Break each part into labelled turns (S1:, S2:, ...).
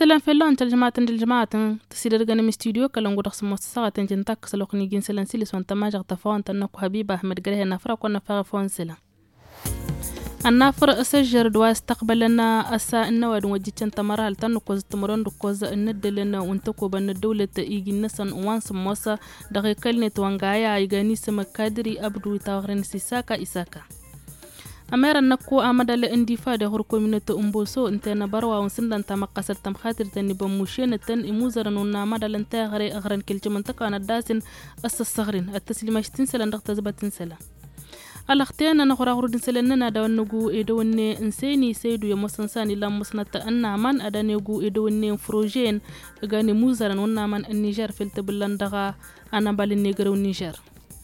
S1: سلام فيلو انت الجماعة تسير رجعنا من استوديو كلام قدر سموت ساعة تنتك سلوكني جين سلان سيلس وانت ما جغت فون تنكو حبيبة أحمد جريه نفرة كنا فون سلا النافر أسجر دوا استقبلنا أسا النواد وجيت انت مرال تنكوز تمرون دكوز الندلنا وانتكو بان الدولة يجي نسن وانس موسى دقيقلني توانغايا يغاني سمكادري أبدو تاغرين سيساكا إساكا أمير نكو أمدال اندفاع هور كوميونيتي أمبوسو انتنا بروا ونسندن تام قصر تام خاطر تاني بموشين تن إموزرن ونامدال انتا غري أغرن كل منطقة نداسن الصغرين التسليمات تنسل عندك تزبط تنسل الاختيان أنا غرا غرد نسلننا دون نجو إدوني إنساني سيدو يمسنساني لا مسنت أن من أدان يجو إدوني فروجين غاني موزرن ونامن النيجر في التبلندغا أنا بالنيجر والنيجر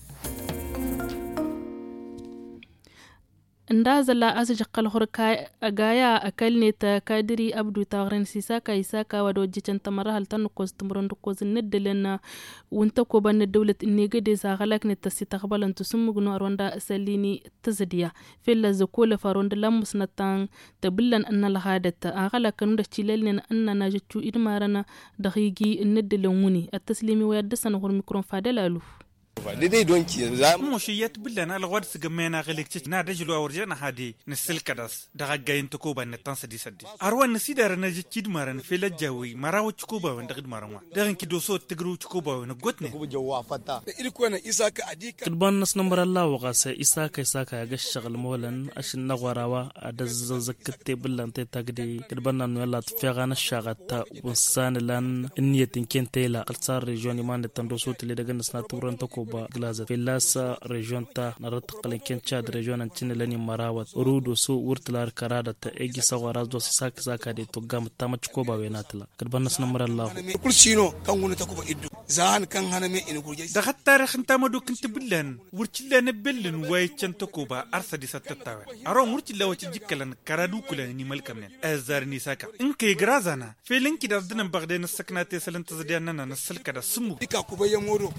S1: ndazala asjaqal horka agaya akalne ta kadiri abdu tagren sisaka isaka wado jican tamara haltan kostumron koz neddelena wonta ko ban dawlat innega de zagalak ne tasitaqbalan tusumugno aronda salini tazdiya filla zakula faronda lamusnatan tabillan anna lahadata agala kanu da chilelne anna najatu idmarana dakhigi neddelen wuni at-taslimi wa yadsan hor mikron fadalalu
S2: لدي دونكي زام
S3: مشيت بلنا الغواد سجمينا غلقت نادى جلوا ورجعنا هادي نسل كداس دغاين تكوبا نتانس دي سدي اروان نسيدار نجي تشيد مارن في الجوي مراو تشكوبا وندغد مارما دغن كدو صوت تغرو تشكوبا ونغوتني
S2: كوبا جوا فتا إلكونا إساك أديك
S4: كدبان نس نمبر الله وغاس إساك يغش شغل مولن أشن نغوراوا أدز زكتي بلان تاغدي كدبان نولا تفيغان الشاغتا وسان لان نيتين كنتيلا قلصار ريجوني مان تندو صوت اللي دغن سنا تورن تكوبا غلازة فيلاس ريجون تا نرتقل كن تشاد ريجون انتن لني مراوت ورودو سو ورتلار كرادا تا ايجي سوارز دو ساكا دي توغام تامچكوبا ويناتلا كربنس نمر الله
S2: كل شينو كان غنو تكوبا ادو زان كان هنا مي انو جي
S3: دغت تاريخ انت مدو كنت بلن ورتلا نبلن واي تشنتكوبا ارسدي ستتاوي ارو ورتلا وتي جيكلن كرادو كلن ني ملكمن ازارني ساكا انكي غرازانا فيلنكي دردن بغدين السكناتي سلنت زدياننا نسلكدا سمو
S2: ديكا كوبا يمورو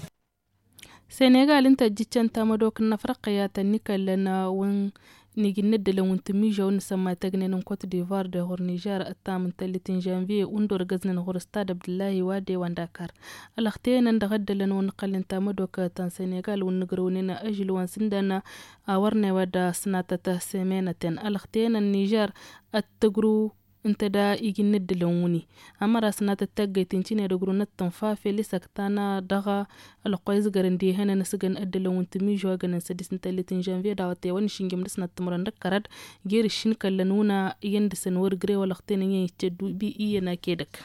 S1: سنغال انت جيتشان تامدوك نفرقيا تنيكلنا ون نيجي ندل ونتميجا ونسمى تغنين كوت ديفوار ده هور نيجر التامن 30 جانفي وندور غزنن هور استاد عبد الله وادي وانداكار الاختين ندغدلن ونقلن تامدوك تان سنغال ونغروننا اجل وانسندنا اورنا ودا سناتة سيمينتين الاختين النيجر التغرو انت دا يجي ندلوني اما راسنا تتجي تنشيني رغرو نتنفا في لسكتانا دغا القويز غرندي هنا نسجن ادلون تميجو غن سديس نتلتين جانفي داوتي ون شينجم دسنا تمرن دكرد غير شين كلنونا يندسن ورغري ولا ختين يتدو بي ينا كيدك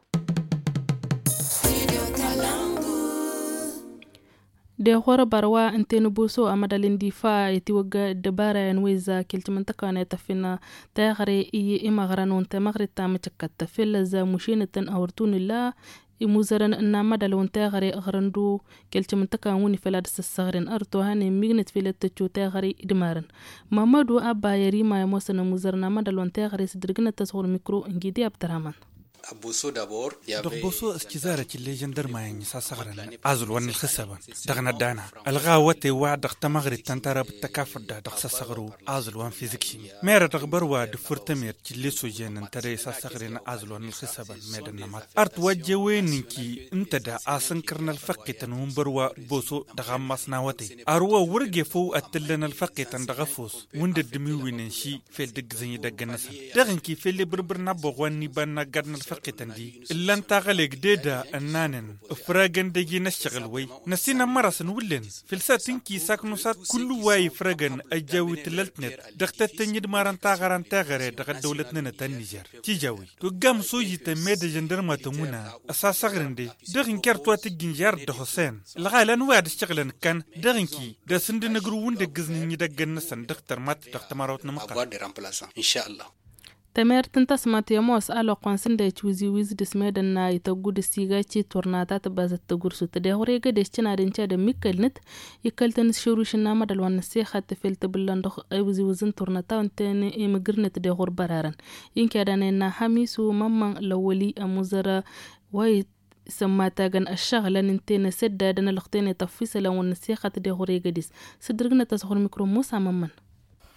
S1: de hora barwa antenu buso amadalin difa yati waga dabara yanweza kilti mantaka na tafina tayagare iye imagran wonta magrita machakata filla za mushinatan awrtuni la imuzaran na madal wonta gare agrandu kilti mantaka woni fila dasagrin arto hani mignet fila tachu tayagare idmaran mamadu abba yarima ya mosana muzarna madal wonta gare sidrigna tasghur mikro ngidi abdurrahman
S2: أبوسو دابور
S3: دغبوسو استزارة اللي جندر ما ينسى صغرنا أزل ون الخسبة دغنا دانا الغاوتي وعد دغت مغرب تنترى بالتكافر دغ صغرو أزل ون فيزيكشي مير دغبر واد فرتمير اللي سوجين انترى صغرنا أزل ون الخسبة ميد النمط أرت وجوينكي انت دا أسنكرنا الفقي تنهم بروا بوسو دغمس ناوتي أروا ورقي فو أتلنا الفقي تندغفوس وند الدميوين شي في الدقزني دغنسا دغنكي في اللي بربرنا بغواني بنا قدنا فقيتن دي إلا انت غلق ديدا أنانن فراغن ديجي نشغل وي نسينا مرس نولن فلساتين كي ساكنو سات كل واي فراغن أجاوي تلالتنت دختت تنجد مارن تاغران تاغري دغت دولتنا تنجر تيجاوي تقام سوجي تميد جندرما تمونا أساس غرن دي دغن كارتوا تجنجار دخسين الغالان واد الشغلن كان دغن كي دا سند نقرون دقزني ندقن نسن دختر مات دخت ماروت نمقا
S2: إن شاء الله
S1: تمر تنتسمت يموس ألو قانسن دا تشوزي ويز دسميدن نا يتقود السيغاتي تورناتات بازت تقرسو تدهوري قدش تنادن چاد ميكل نت يكال تنس شوروش النامة دلوان السيخة تفل تبلان دخ ايوزي وزن تورناتا وانتاني ايمقرنت دهور برارن ينكا دانينا حميسو مامان لولي اموزارا واي سماتاغن الشغلة ننتين سدى دانا لختين تفيسة لون السيخة تدهوري قدس سدرقنا تسخور ميكرو موسى مامان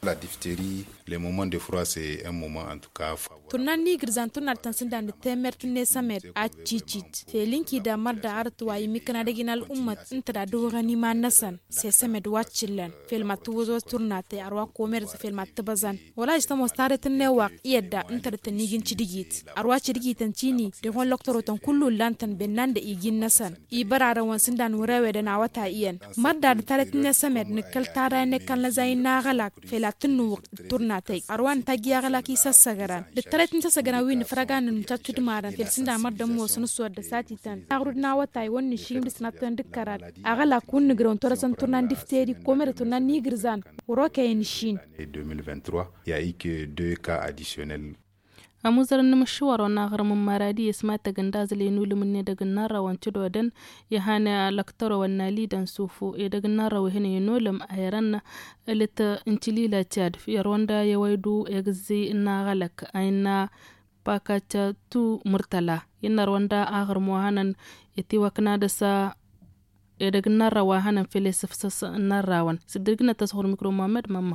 S5: La diphtérie, les moments de froid, c'est un moment en tout cas favorable.
S6: Turnan ni girzan turnar tansin da ni temer tunne samet a cicit. Felinki da marda artuwa yi mikana da ginal ummat inta da dora ni ma nasan sai samet wacillan. Filma tuwo turna te arwa komer za filma tabazan. Wala jita mostare tunne waq iyadda inta da tanigin cidigit. Arwa cidigitan cini da hon loktoro tan kullu lantan bennan da igin nasan. I barara wansin da nurewe da na wata iyan. Marda da tare tunne samet ni kaltara ne kan lazayin na galak. Fela tunu turnatay arwan tagiya galaki sassagaran da taretin sassagana win fraganin tattud maran fel sinda marda mo sunu so da sati tan arudna watay wonni shimdi sanatan dikkarat agala kun nigron torasan turnan difteri komer turnan nigirzan uroke en shin
S5: 2023 il y a eu que 2 cas additionnels.
S1: amuzar na mashawar na garmin maradi ya smata ganda zale nulu munne daga nara wanci dodan ya hana laktaro wannan lidan sufu ya daga nara wahine nulam a yaran na alita incilila chad fiyar wanda ya waidu ya gazi na galak aina pakata tu murtala yanar wanda a garmu hanan ya tiwa kana da sa ya daga nara wa hanan filisif sassa narawan sidirgina ta sahur mikro Muhammad mamma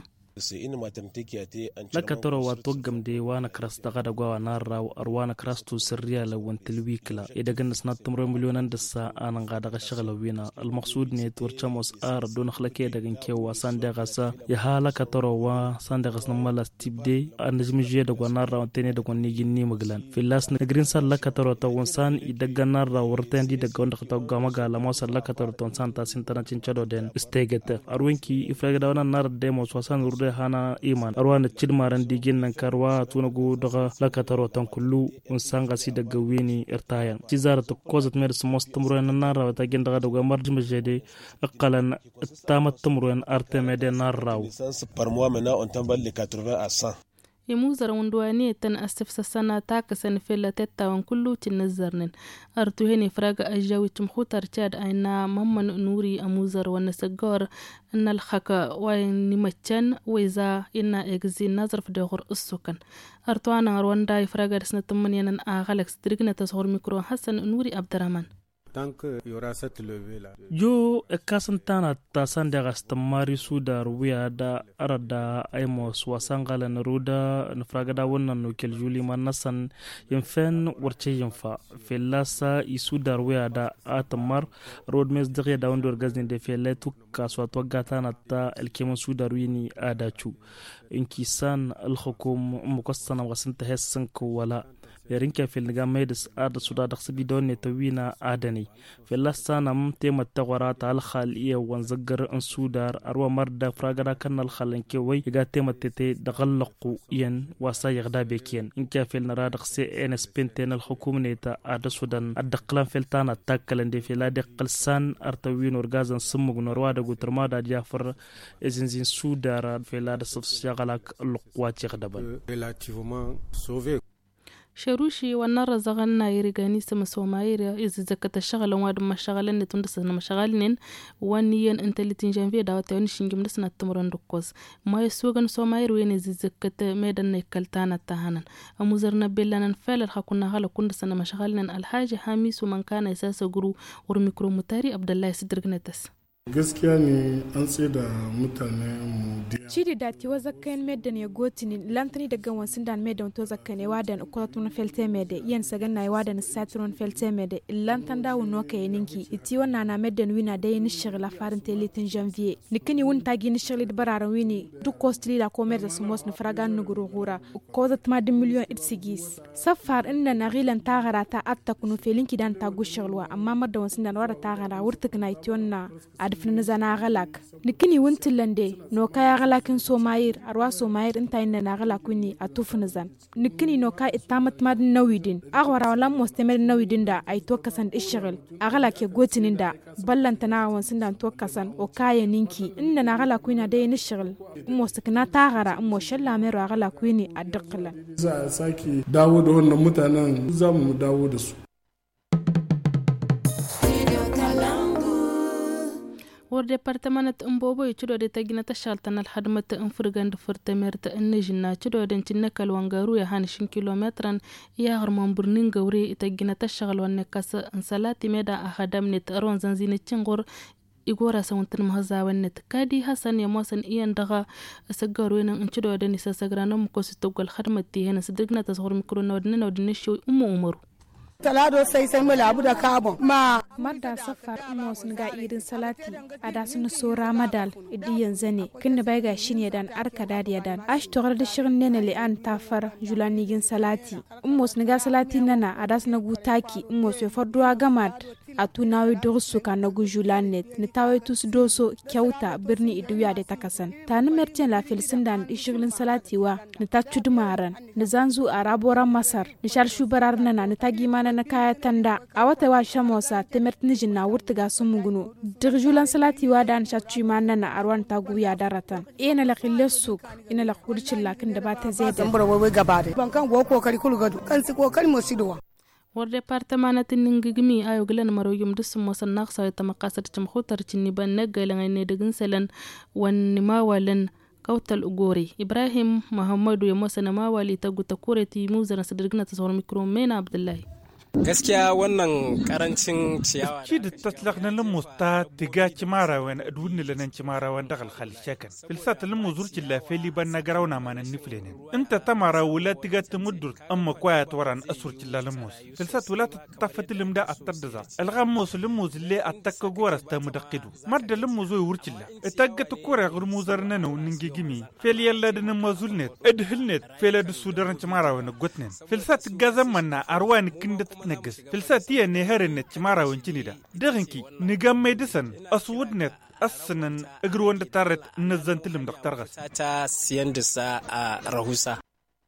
S4: laka toro wato gamde wana kras daga da gwa na raw arwana kras to sirriya la wantil wikla idaga nasna tumro milyonan da sa anan ga daga shagala wina al maqsud ne turchamos ar don khlake daga kewa sande gasa ya halaka toro wa sande gasna mala tibde anajmi je da gwa na raw tene da gonni ginni maglan filas na green sal laka toro ta wonsan idaga na raw wartan di daga wanda ta gama ga la mosal laka toro ton santa sintana cinchado den stegete arwenki ifraga da wana nar demo sosan hana iman arwana chidmaran digin nan karwa tunago daga lakataro tan kullu unsanga si daga wini irtayan cizara to kozat mer smos tumruan nara ta gin daga daga marjim jede aqalan tamat tumruan artemede naraw
S7: par mois maintenant on tambal les 80 à 100
S1: يموزر وندوانية تن أستفسر سنة تاكسن في اللتتا وكله تنزرنن أرتو هني فراغ أجاوي تمخوتر تشاد أينا ممن نوري أموزر ونسجار أن الخكا وين متشن وإذا إنا إجزي نظر في دغور السكن أرتو أنا رواندا فراغ رسنة تمنينا أغلق سترقنا تصور ميكرو حسن نوري عبد الرحمن
S4: jo kasantana tasan daga stamari sudar wiya da arada aimos wasangala na ruda na fragada wannan nokel juli manasan yin warce yin fa felasa isudar wiya da atamar road mes dare da wanda gazin da feletu kasuwa to gata na ta alkeman sudar wini adachu inkisan alhukum mukassana wasanta hessan ko wala yarinka fil niga medes ada suda da sabi don ne tawina adani filasta nam tema tawara ta al khaliya wan zaggar an sudar arwa marda fragara kan al khalan ke way ga tema tete da gallaqu yan wasa yagda bekian inka fil nara da se ns penten al hukumneta ada sudan adqlan fil tana takkalan de fil ade qalsan artawin orgazan sumug norwa da gutrma da jafar ezinzin sudar fil ada safsiyagalak luqwati gdabal
S8: relativement sauvé
S1: شروشي والنار زغلنا يرجعني سما سوماير إذا زكت الشغل واد ما شغلنا تندس ما شغلنا ونيان أنت اللي تنجم فيه دعوة ونشين جمدس نتمرن ركوز ما يسوقن سوماير وين إذا زكت ميدان نكلتانا تهانا أموزرنا بلنا نفعل الحكونا هلا كندس ما شغلنا الحاجة حاميس ومن كان أساس جرو ورميكرو متاري عبد الله سدرجنا تس
S8: gaskiya ne an tsaye da mutane mu
S6: Chidi da tiwa zakkan medan ya gotini lantani daga wansin dan medan to zakkan ya wadan ukolatun felte mede yan sagan na wadan satron felte mede lantan da wono kay ninki iti wana na medan wina da yin shigla farin teletin janvier nikini won tagi ni shigli bararan wini du costly la commerce smos na fragan nuguru gura ko zat ma 2 million itsigis safar inna na gilan tagarata attakunu felinki dan tagu shiglwa amma madda wansin dan wara tagara wurtukna iti wana adfin zana galak nikini wuntilande no kaya galakin somayir arwa somayir inta inna na galakuni atufnazan nikini no ka itamat mad nawidin agwara wala mustamir nawidin da ay to kasan ishgal agalake gotinin da ballantana wansin dan to kasan o kaya ninki inna na galakuni da yin ishgal mustakna tagara mo shalla mero agalakuni adqala
S8: za saki dawo da wannan mutanen zamu dawo da su
S1: ورdepartamentet امبوبو يچدو de tagina tashaltan al hadmat infurgand furtemerta innejina chdo den chinnakal wangaru ya hanishin kilometran ya harman burnin gawri tagina tashgal wanne kas salati meda ahadamnet aron zanzine chingor igora sawantan mahazawan net kadi hasan ya mosan iyan daga asagaru nan in cido da nisa sagrana mu ko su togal khadmati hena sidrigna tasghur mikro na wadne shi umaru
S9: talado sai mu labu da kabon ma
S6: madda safar mo sun ga irin salati ada sun so ramadal idiyan zane kinda bai ga shine dan arka dadiya dan ash to da shirin ne li an tafar julani gin salati mo sun ga salati nana ada sun gutaki mo so farduwa gamad atunawi dorsu kana gu julanet ni tawe tus doso kyauta birni iduya da takasan tani merten la filsin dan ishirin salati wa ni ta cudumaran ni zanzu araboran masar ni shar shubarar nana ni tagi mana na kaya tanda a wata wa shamosa temert nijin na wurtiga sumugunu dirjulan salati wa dan shachu mana na arwan tagu ya daratan ina la khillesuk ina la khurcin lakin da ba ta zai da
S9: zambura wai gabade bankan go kokari kulgadu kan si kokari mo sidwa
S1: war departamanatin ningigimi ayo glan maroyum dusum mosan naqsa ta maqasar jamhutar cinni ban nagalan ne dagin salan wan mawalan kautal ugori ibrahim muhammadu ya mosana mawali ta guta kureti muzana sadirgna tasawar mikro mena abdullahi
S10: gaskiya wannan karancin ciyawa
S3: shi da tatlaq na lamu ta diga cimara wan adwunni lanan cimara wan dagal khal shakan filsat lamu zurci la feli ban na garawna manan niflenen inta tamara wala tiga tumudur amma kwaya waran asurci la lamu filsat wala tafatil mda atadza alghamus lamu zille attakka goras ta mudaqidu marda lamu zo wurci la itagga tukura gurmuzarna no ningigimi feli yalla da mazulnet adhilnet fela du sudaran cimara wan gotnen filsat gazamana arwan kinda نجس فلساتية نهار النتمارا وانجنيدا دغنكي نجام ميدسن أسودنت أسنن أجروان دتارت نزن تلم دكتور غس
S10: تا سيندسا رهوسا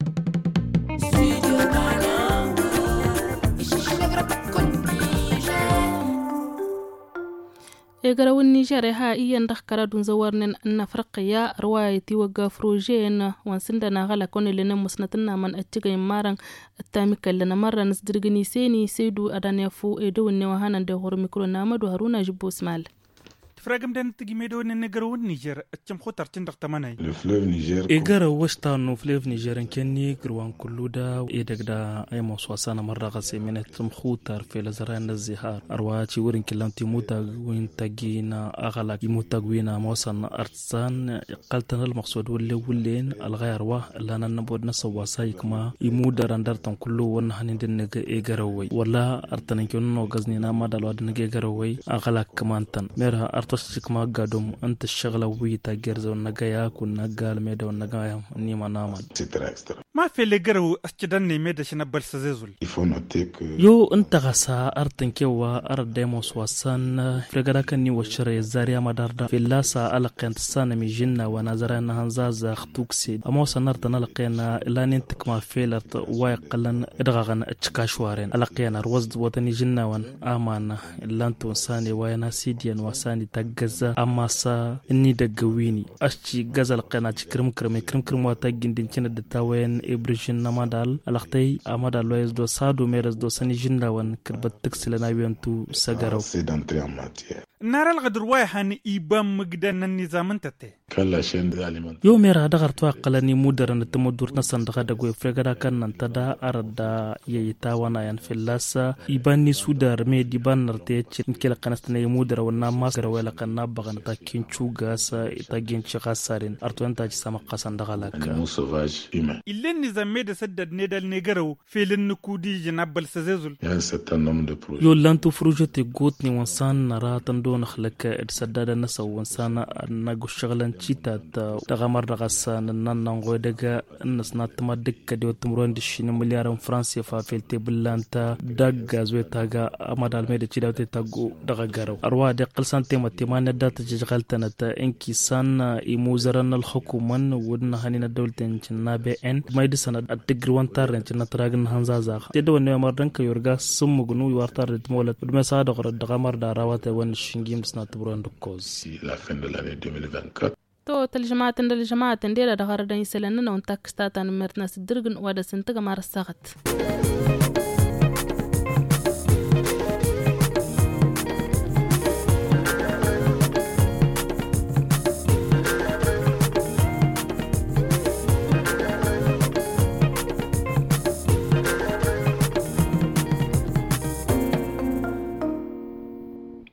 S1: إجراء النيجر ها إيان دخكرا دون زوارن أن فرقيا روايتي وقافروجين وانسندنا غلا كون لنا مسنتنا من أتجي مارن التاميكا لنا مرة نسدرغني سيني سيدو أدان يفو إدو النوهانا دهور ميكرو نامد وهرونا جبو اسمال
S3: فرقم دان تجميدو نجرو النيجر اتشم خطر تندق تمناي
S5: الفليف نيجر
S4: إجراء وشتانو فليف نيجر كني جروان كلو دا إيدك دا أي موسوسانا مرة غسي من اتم خوتر في لزران الزهار أرواتي ورين كلام تيموتا وين تجينا أغلق يموتا وينا موسنا أرتسان قلتنا المقصود ولين الغير واه لنا نبود نسوا سايكما يمودا راندرتم كلو ونحن ندنك إجراوي ولا أرتنكيونو غزنينا ما دلوا دنك إجراوي أغلق كمان تن ميرها تشك ما قادم أنت الشغلة ويتا جرز ونجايا كنا قال ميدا ونجايا نيما نامد
S3: ما في اللي جرو أشجدني ميدا شنبال سزيزول
S4: يو أنت غسا أرتن كيوا أرد ديموس وسان فرقدا كني وشري زاريا مداردا في اللاسا ألقين تسانا مي جنة ونازرانا هنزازا خطوكسي أموسا نرتنا لقينا إلا ننتك ما فيلت وايقلن إدغاغن اتشكاشوارين ألقينا روزد وطني جنة وان آمانا إلا انتو ساني وينا سيديان وساني تجزا أما سا إني دعويني أشي جزا لقينا كرم كرم واتجين دينشنا دتاوين إبريشن نمادال الأختي أمادال لويز دو سادو ميرز دو سني جنداون كربت تكسلنا يوانتو سجارو
S3: نار الغدر وايحان إيبام مقدان النظام انتتي
S5: كلا شين ذالمان
S4: يوم يرى دغر توقلني مودرن التمدور نسان دغا دغوي فرغدا كان ننتدا أردا ييتاوانا ين في اللاسا إيباني سودار مي ديبان نرتيتش نكيلا قنستنا يمودر ونما ولا كنا بغن تاكين شوغاسا تاكين شغاسارين أرتوان تاج سامقاسان دغالاك
S3: إلا النظام ميدا سدد نيدال نيغرو في لنكودي جنابل سزيزول
S4: يو لانتو فروجتي قوتني وانسان نراتن دون خلق إدسداد نسا وانسان ناقو شغلان چيتا دغامر دغاسان نانانغوي دغا النسنا تمدك كديو تمرون دشين مليارم فرانسي فافيلتي بلانتا دغا زوي تاغا أمادال ميدا چيداوتي تاغو دغا غارو أروا دي قلسان تيما تيمان داتا جغالتنا تا انكي سان إموزران الحكومان ودنا هانينا دولتين چنا بي ان مايدسان الدقروان تارين چنا تراغن هنزازاغ تيدو ونيو مردنك يورغا سمغنو يوارتار دمولت بدمسا دغر دغامر داراواتي ون شنجيم سنا تبرون دكوز
S1: تو تلجماعة ديلا دغار دين سلننا ونتاك ستاتان مرتنا سدرغن وادا سنتغ مار الساغت